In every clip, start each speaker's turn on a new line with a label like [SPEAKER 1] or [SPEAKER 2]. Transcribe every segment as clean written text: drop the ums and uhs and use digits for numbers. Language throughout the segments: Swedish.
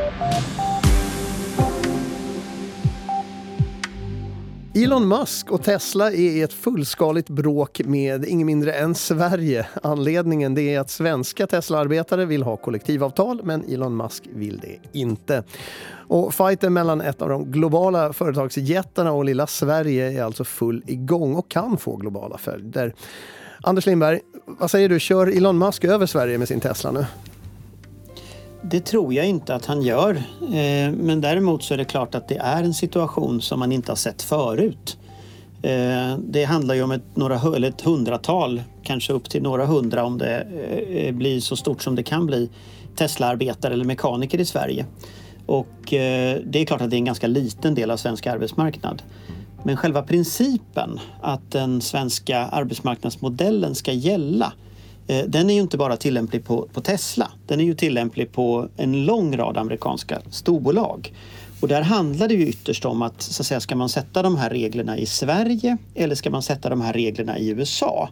[SPEAKER 1] Elon Musk och Tesla är i ett fullskaligt bråk med ingen mindre än Sverige. Anledningen det är att svenska Tesla-arbetare vill ha kollektivavtal, men Elon Musk vill det inte. Och fighten mellan ett av de globala företagsjättarna och lilla Sverige är alltså full igång och kan få globala följder. Anders Lindberg, vad säger du? Kör Elon Musk över Sverige med sin Tesla nu?
[SPEAKER 2] Det tror jag inte att han gör, men däremot så är det klart att det är en situation som man inte har sett förut. Det handlar ju om ett hundratal, kanske upp till några hundra om det blir så stort som det kan bli, Tesla-arbetare eller mekaniker i Sverige. Och det är klart att det är en ganska liten del av svensk arbetsmarknad. Men själva principen att den svenska arbetsmarknadsmodellen ska gälla, den är ju inte bara tillämplig på Tesla. Den är ju tillämplig på en lång rad amerikanska storbolag. Och där handlar det ju ytterst om att, så att säga, ska man sätta de här reglerna i Sverige eller ska man sätta de här reglerna i USA?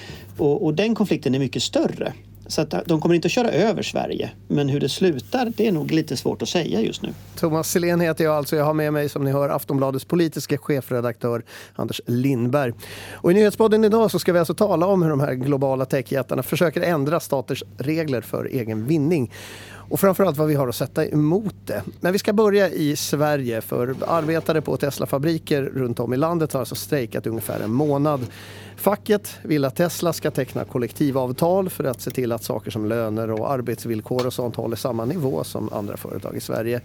[SPEAKER 2] Och den konflikten är mycket större. Så att de kommer inte att köra över Sverige. Men hur det slutar, det är nog lite svårt att säga just nu.
[SPEAKER 1] Thomas Silén heter jag alltså. Jag har med mig, som ni hör, Aftonbladets politiska chefredaktör Anders Lindberg. Och i Nyhetspodden idag så ska vi alltså tala om hur de här globala techjättarna försöker ändra staters regler för egen vinning. Och framförallt vad vi har att sätta emot det. Men vi ska börja i Sverige, för arbetare på Tesla-fabriker runt om i landet har alltså strejkat ungefär en månad. Facket vill att Tesla ska teckna kollektivavtal för att se till att saker som löner och arbetsvillkor och sånt håller samma nivå som andra företag i Sverige.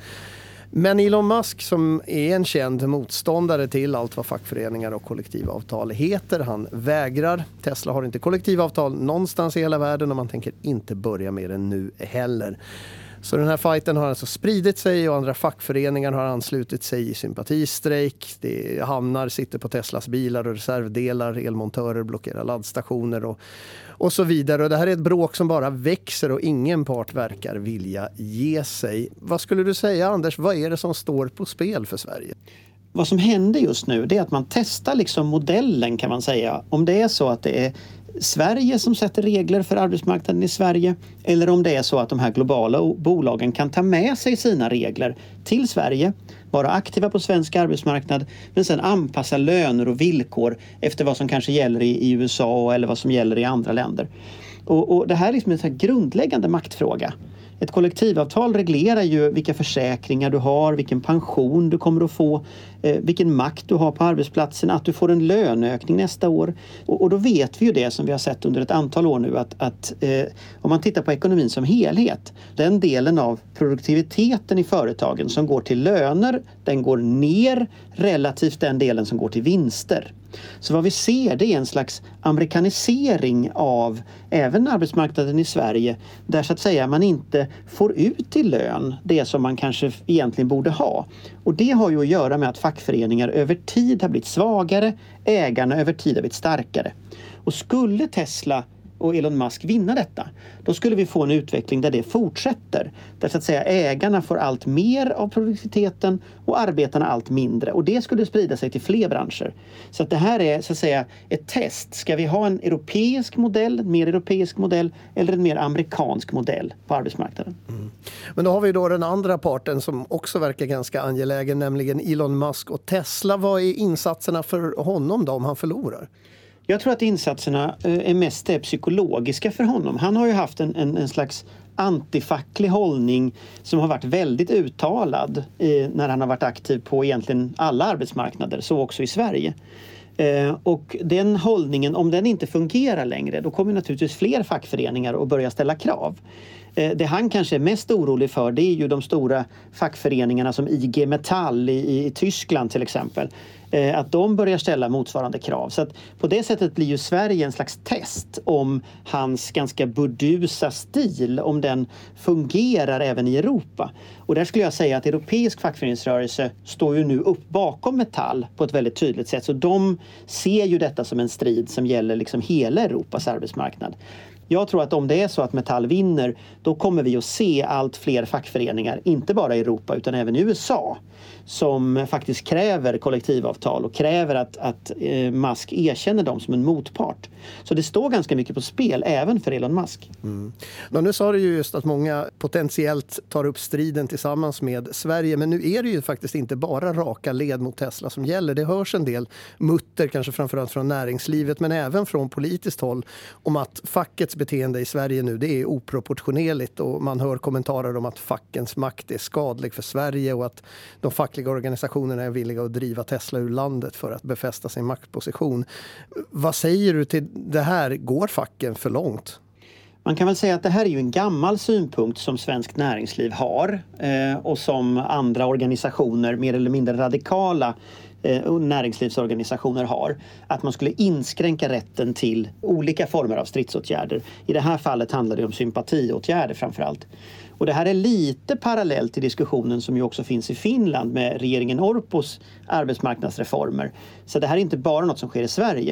[SPEAKER 1] Men Elon Musk, som är en känd motståndare till allt vad fackföreningar och kollektivavtal heter, han vägrar. Tesla har inte kollektivavtal någonstans i hela världen och man tänker inte börja med det nu heller. Så den här fighten har alltså spridit sig och andra fackföreningar har anslutit sig i sympatistrejk. Det hamnar sitter på Teslas bilar och reservdelar, elmontörer blockerar laddstationer och så vidare. Och det här är ett bråk som bara växer och ingen part verkar vilja ge sig. Vad skulle du säga, Anders? Vad är det som står på spel för Sverige?
[SPEAKER 2] Vad som händer just nu, det är att man testar liksom modellen, kan man säga. Om det är så att det är Sverige som sätter regler för arbetsmarknaden i Sverige, eller om det är så att de här globala bolagen kan ta med sig sina regler till Sverige, vara aktiva på svensk arbetsmarknad, men sen anpassa löner och villkor efter vad som kanske gäller i USA eller vad som gäller i andra länder. Och det här är liksom en sån här grundläggande maktfråga. Ett kollektivavtal reglerar ju vilka försäkringar du har, vilken pension du kommer att få, vilken makt du har på arbetsplatsen, att du får en löneökning nästa år. Och då vet vi ju det som vi har sett under ett antal år nu att om man tittar på ekonomin som helhet, den delen av produktiviteten i företagen som går till löner, den går ner relativt den delen som går till vinster. Så vad vi ser, det är en slags amerikanisering av även arbetsmarknaden i Sverige, där så att säga man inte får ut i lön det som man kanske egentligen borde ha. Och det har ju att göra med att fackföreningar över tid har blivit svagare, ägarna över tid har blivit starkare. Och skulle Tesla och Elon Musk vinna detta, då skulle vi få en utveckling där det fortsätter. Där så att säga ägarna får allt mer av produktiviteten och arbetarna allt mindre. Och det skulle sprida sig till fler branscher. Så att det här är så att säga ett test. Ska vi ha en europeisk modell, en mer europeisk modell eller en mer amerikansk modell på arbetsmarknaden?
[SPEAKER 1] Mm. Men då har vi då den andra parten som också verkar ganska angelägen, nämligen Elon Musk och Tesla. Vad är insatserna för honom då om han förlorar?
[SPEAKER 2] Jag tror att insatserna är mest psykologiska för honom. Han har ju haft en slags antifacklig hållning som har varit väldigt uttalad när han har varit aktiv på egentligen alla arbetsmarknader, så också i Sverige. Och den hållningen, om den inte fungerar längre, då kommer naturligtvis fler fackföreningar att börja ställa krav. Det han kanske är mest orolig för, det är ju de stora fackföreningarna som IG Metall i Tyskland till exempel. Att de börjar ställa motsvarande krav. Så att på det sättet blir ju Sverige en slags test om hans ganska burdusa stil, om den fungerar även i Europa. Och där skulle jag säga att europeisk fackföreningsrörelse står ju nu upp bakom Metall på ett väldigt tydligt sätt. Så de ser ju detta som en strid som gäller liksom hela Europas arbetsmarknad. Jag tror att om det är så att Metall vinner, då kommer vi att se allt fler fackföreningar, inte bara i Europa utan även i USA, som faktiskt kräver kollektivavtal och kräver att Musk erkänner dem som en motpart. Så det står ganska mycket på spel även för Elon Musk.
[SPEAKER 1] Nu sa du ju just att många potentiellt tar upp striden tillsammans med Sverige, men nu är det ju faktiskt inte bara raka led mot Tesla som gäller. Det hörs en del mutter, kanske framförallt från näringslivet men även från politiskt håll, om att fackets beteende i Sverige nu, det är oproportionerligt, och man hör kommentarer om att fackens makt är skadlig för Sverige och att de fackliga organisationerna är villiga att driva Tesla ur landet för att befästa sin maktposition. Vad säger du till det här? Går facken för långt?
[SPEAKER 2] Man kan väl säga att det här är ju en gammal synpunkt som svenskt näringsliv har och som andra organisationer, mer eller mindre radikala näringslivsorganisationer har, att man skulle inskränka rätten till olika former av stridsåtgärder. I det här fallet handlar det om sympatiåtgärder framförallt. Och det här är lite parallellt till diskussionen som ju också finns i Finland med regeringen Orpos arbetsmarknadsreformer. Så det här är inte bara något som sker i Sverige.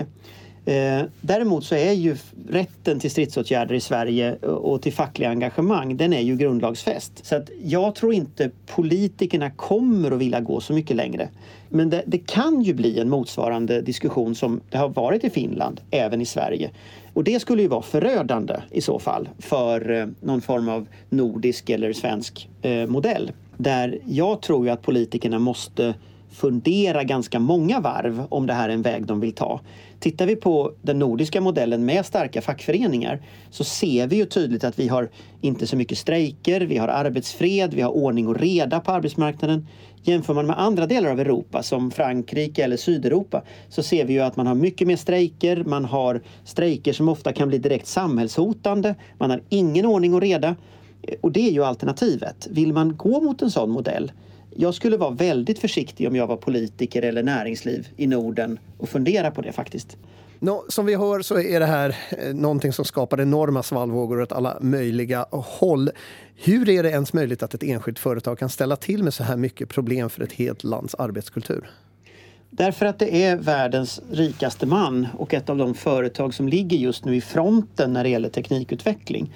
[SPEAKER 2] Däremot så är ju rätten till stridsåtgärder i Sverige och till fackliga engagemang, den är ju grundlagsfäst. Så att jag tror inte politikerna kommer att vilja gå så mycket längre. Men det kan ju bli en motsvarande diskussion som det har varit i Finland, även i Sverige. Och det skulle ju vara förödande i så fall för någon form av nordisk eller svensk modell. Där jag tror ju att politikerna måste fundera ganska många varv om det här är en väg de vill ta. Tittar vi på den nordiska modellen med starka fackföreningar så ser vi ju tydligt att vi har inte så mycket strejker, vi har arbetsfred, vi har ordning och reda på arbetsmarknaden. Jämför man med andra delar av Europa som Frankrike eller Sydeuropa så ser vi ju att man har mycket mer strejker, man har strejker som ofta kan bli direkt samhällshotande, man har ingen ordning och reda. Och det är ju alternativet. Vill man gå mot en sån modell? Jag skulle vara väldigt försiktig om jag var politiker eller näringsliv i Norden och fundera på det faktiskt.
[SPEAKER 1] Som vi hör så är det här någonting som skapar enorma svallvågor åt alla möjliga håll. Hur är det ens möjligt att ett enskilt företag kan ställa till med så här mycket problem för ett helt lands arbetskultur?
[SPEAKER 2] Därför att det är världens rikaste man och ett av de företag som ligger just nu i fronten när det gäller teknikutveckling.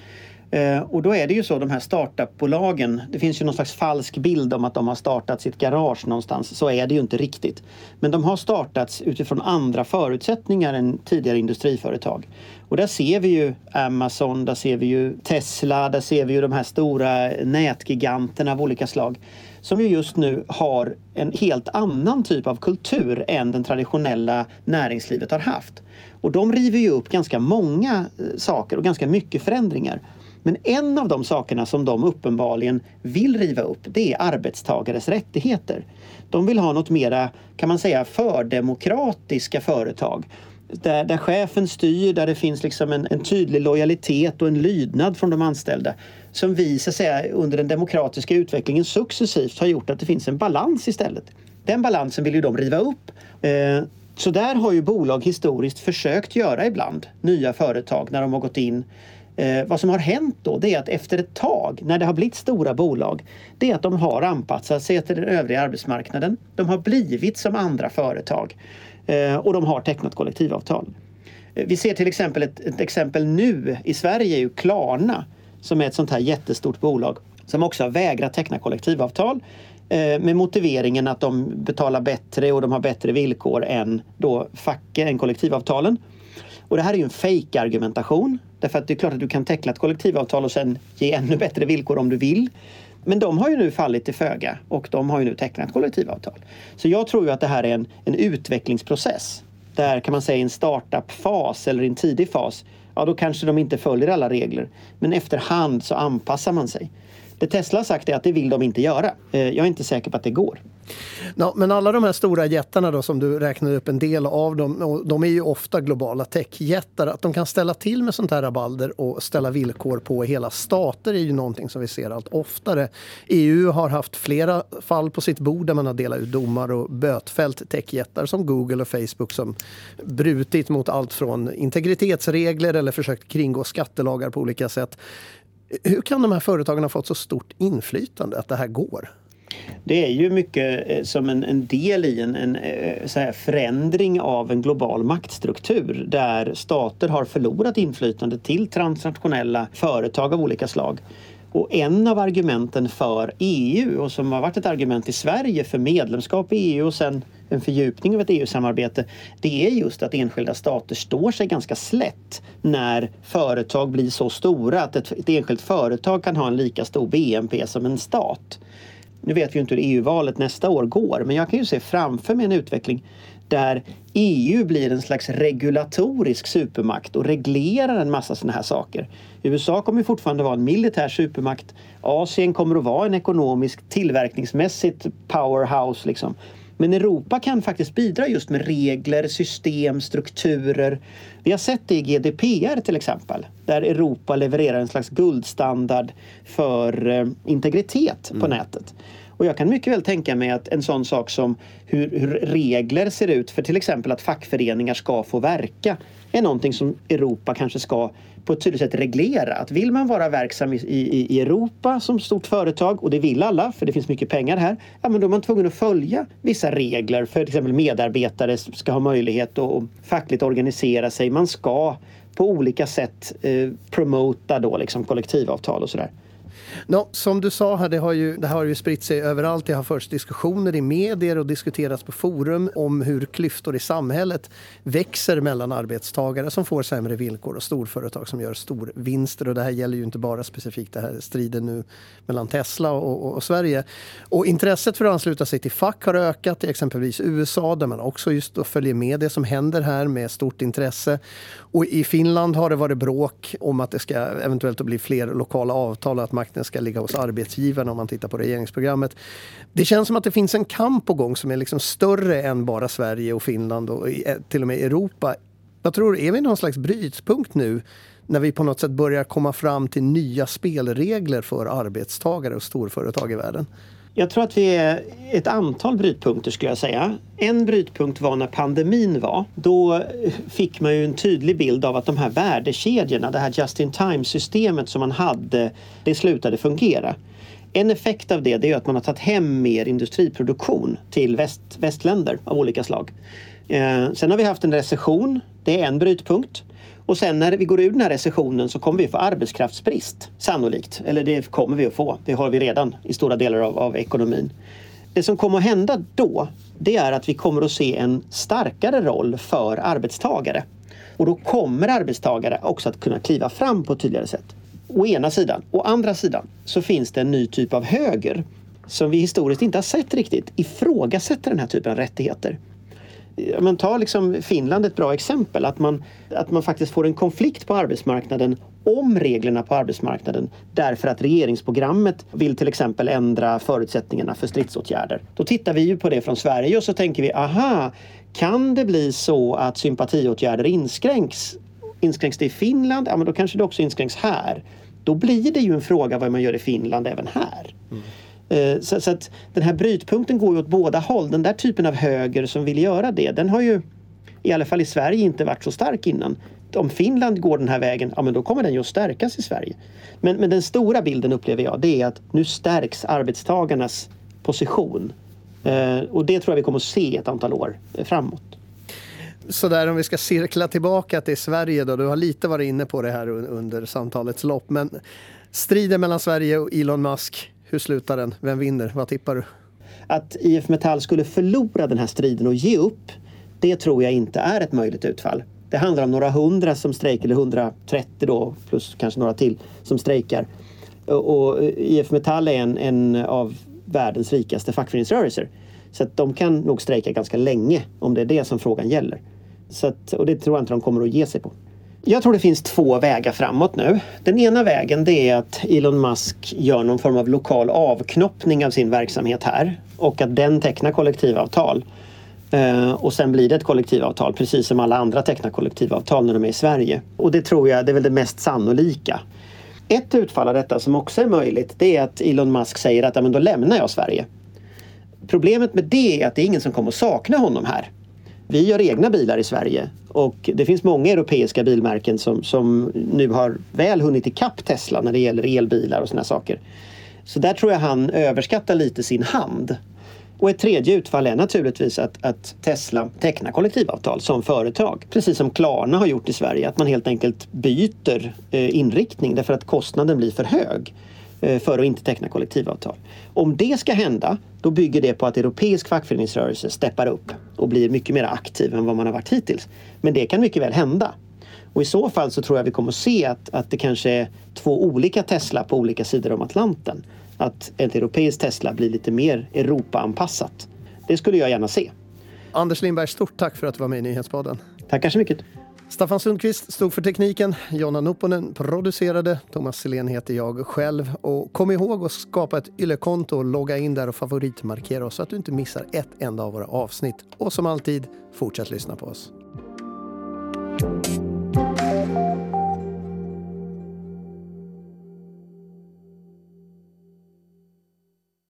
[SPEAKER 2] Och då är det ju så, de här startupbolagen, det finns ju någon slags falsk bild om att de har startat sitt garage någonstans. Så är det ju inte riktigt. Men de har startats utifrån andra förutsättningar än tidigare industriföretag. Och där ser vi ju Amazon, där ser vi ju Tesla, där ser vi ju de här stora nätgiganterna av olika slag. Som ju just nu har en helt annan typ av kultur än den traditionella näringslivet har haft. Och de river ju upp ganska många saker och ganska mycket förändringar. Men en av de sakerna som de uppenbarligen vill riva upp, det är arbetstagares rättigheter. De vill ha något mera, kan man säga, fördemokratiska företag. Där chefen styr, där det finns liksom en tydlig lojalitet och en lydnad från de anställda. Som vi, så att säga, under den demokratiska utvecklingen successivt har gjort att det finns en balans istället. Den balansen vill ju de riva upp. Så där har ju bolag historiskt försökt göra ibland, nya företag, när de har gått in. Vad som har hänt då, det är att efter ett tag, när det har blivit stora bolag, det är att de har anpassat sig till den övriga arbetsmarknaden. De har blivit som andra företag och de har tecknat kollektivavtal. Vi ser till exempel ett exempel nu i Sverige är ju Klarna, som är ett sånt här jättestort bolag som också har vägrat teckna kollektivavtal med motiveringen att de betalar bättre och de har bättre villkor än då facken, än kollektivavtalen. Och det här är ju en fake-argumentation. Därför att det är klart att du kan teckna ett kollektivavtal och sen ge ännu bättre villkor om du vill. Men de har ju nu fallit till föga och de har ju nu tecknat kollektivavtal. Så jag tror ju att det här är en utvecklingsprocess. Där kan man säga i en startup-fas eller i en tidig fas, ja då kanske de inte följer alla regler. Men efterhand så anpassar man sig. Det Tesla har sagt är att det vill de inte göra. Jag är inte säker på att det går.
[SPEAKER 1] Ja, men alla de här stora jättarna då, som du räknade upp en del av dem, och de är ju ofta globala techjättar. Att de kan ställa till med sånt här rabalder och ställa villkor på hela stater är ju någonting som vi ser allt oftare. EU har haft flera fall på sitt bord där man har delat ut domar och bötfällt techjättar som Google och Facebook som brutit mot allt från integritetsregler eller försökt kringgå skattelagar på olika sätt. Hur kan de här företagen ha fått så stort inflytande att det här går?
[SPEAKER 2] Det är ju mycket som en del i en så här förändring av en global maktstruktur där stater har förlorat inflytande till transnationella företag av olika slag. Och en av argumenten för EU, och som har varit ett argument i Sverige för medlemskap i EU och sen en fördjupning av ett EU-samarbete, det är just att enskilda stater står sig ganska slätt när företag blir så stora att ett enskilt företag kan ha en lika stor BNP som en stat. Nu vet vi ju inte hur EU-valet nästa år går, men jag kan ju se framför mig en utveckling där EU blir en slags regulatorisk supermakt och reglerar en massa sådana här saker. USA kommer fortfarande vara en militär supermakt. Asien kommer att vara en ekonomisk, tillverkningsmässigt powerhouse liksom. Men Europa kan faktiskt bidra just med regler, system, strukturer. Vi har sett det i GDPR till exempel, där Europa levererar en slags guldstandard för integritet på nätet. Och jag kan mycket väl tänka mig att en sån sak som hur regler ser ut för till exempel att fackföreningar ska få verka är någonting som Europa kanske ska på ett tydligt sätt reglera. Att vill man vara verksam i Europa som stort företag, och det vill alla för det finns mycket pengar här, ja, men då är man tvungen att följa vissa regler för till exempel medarbetare ska ha möjlighet att fackligt organisera sig. Man ska på olika sätt promota då liksom kollektivavtal och sådär.
[SPEAKER 1] No, som du sa här, det har ju spritt sig överallt. Det har förts diskussioner i medier och diskuterats på forum om hur klyftor i samhället växer mellan arbetstagare som får sämre villkor och storföretag som gör storvinster. Och det här gäller ju inte bara specifikt det här striden nu mellan Tesla och Sverige. Och intresset för att ansluta sig till fack har ökat i exempelvis USA där man också just då följer med det som händer här med stort intresse. Och i Finland har det varit bråk om att det ska eventuellt bli fler lokala avtal och att makten ska ligga hos arbetsgivarna om man tittar på regeringsprogrammet. Det känns som att det finns en kamp på gång som är liksom större än bara Sverige och Finland och till och med Europa. Jag tror, är vi någon slags brytpunkt nu när vi på något sätt börjar komma fram till nya spelregler för arbetstagare och storföretag i världen?
[SPEAKER 2] Jag tror att vi är ett antal brytpunkter skulle jag säga. En brytpunkt var när pandemin var. Då fick man ju en tydlig bild av att de här värdekedjorna, det här just-in-time-systemet som man hade, det slutade fungera. En effekt av det är att man har tagit hem mer industriproduktion till västländer av olika slag. Sen har vi haft en recession, det är en brytpunkt. Och sen när vi går ur den här recessionen så kommer vi få arbetskraftsbrist, sannolikt. Eller det kommer vi att få, det har vi redan i stora delar av ekonomin. Det som kommer att hända då, det är att vi kommer att se en starkare roll för arbetstagare. Och då kommer arbetstagare också att kunna kliva fram på ett tydligare sätt. Å ena sidan. Å andra sidan så finns det en ny typ av höger som vi historiskt inte har sett riktigt ifrågasätter den här typen av rättigheter. Man tar liksom Finland ett bra exempel, att man faktiskt får en konflikt på arbetsmarknaden om reglerna på arbetsmarknaden därför att regeringsprogrammet vill till exempel ändra förutsättningarna för stridsåtgärder. Då tittar vi ju på det från Sverige och så tänker vi, aha, kan det bli så att sympatiåtgärder inskränks det i Finland? Ja, men då kanske det också inskränks här. Då blir det ju en fråga vad man gör i Finland även här. Så att den här brytpunkten går ju åt båda håll. Den där typen av höger som vill göra det, den har ju i alla fall i Sverige inte varit så stark innan. Om Finland går den här vägen, ja men då kommer den ju att stärkas i Sverige. Men den stora bilden upplever jag, det är att nu stärks arbetstagarnas position. Och det tror jag vi kommer att se ett antal år framåt.
[SPEAKER 1] Så där om vi ska cirkla tillbaka till Sverige då, du har lite varit inne på det här under samtalets lopp, men striden mellan Sverige och Elon Musk, hur slutar den? Vem vinner? Vad tippar du?
[SPEAKER 2] Att IF Metall skulle förlora den här striden och ge upp, det tror jag inte är ett möjligt utfall. Det handlar om några 100 som strejkar, eller 130 då, plus kanske några till som strejkar. Och IF Metall är en av världens rikaste fackföreningsrörelser. Så att de kan nog strejka ganska länge om det är det som frågan gäller. Och det tror jag inte de kommer att ge sig på. Jag tror det finns 2 vägar framåt nu. Den ena vägen, det är att Elon Musk gör någon form av lokal avknoppning av sin verksamhet här. Och att den tecknar kollektivavtal. Och sen blir det ett kollektivavtal, precis som alla andra tecknar kollektivavtal när de är i Sverige. Och det tror jag, det är väl det mest sannolika. Ett utfall av detta som också är möjligt, det är att Elon Musk säger att ja, men då lämnar jag Sverige. Problemet med det är att det är ingen som kommer att sakna honom här. Vi gör egna bilar i Sverige och det finns många europeiska bilmärken som nu har väl hunnit ikapp Tesla när det gäller elbilar och såna saker. Så där tror jag han överskattar lite sin hand. Och ett tredje utfall är naturligtvis att Tesla tecknar kollektivavtal som företag. Precis som Klarna har gjort i Sverige. Att man helt enkelt byter inriktning därför att kostnaden blir för hög för att inte teckna kollektivavtal. Om det ska hända, då bygger det på att europeisk fackföreningsrörelse steppar upp och blir mycket mer aktiv än vad man har varit hittills. Men det kan mycket väl hända. Och i så fall så tror jag vi kommer att se att det kanske är 2 olika Tesla på olika sidor om Atlanten. Att ett europeiskt Tesla blir lite mer Europa-anpassat. Det skulle jag gärna se.
[SPEAKER 1] Anders Lindberg, stort tack för att du var med i Nyhetspodden.
[SPEAKER 2] Tackar så mycket.
[SPEAKER 1] Staffan Sundqvist stod för tekniken, Jonna Nupponen producerade, Thomas Selén heter jag själv. Och kom ihåg att skapa ett Yle-konto och logga in där och favoritmarkera oss så att du inte missar ett enda av våra avsnitt. Och som alltid, fortsätt lyssna på oss.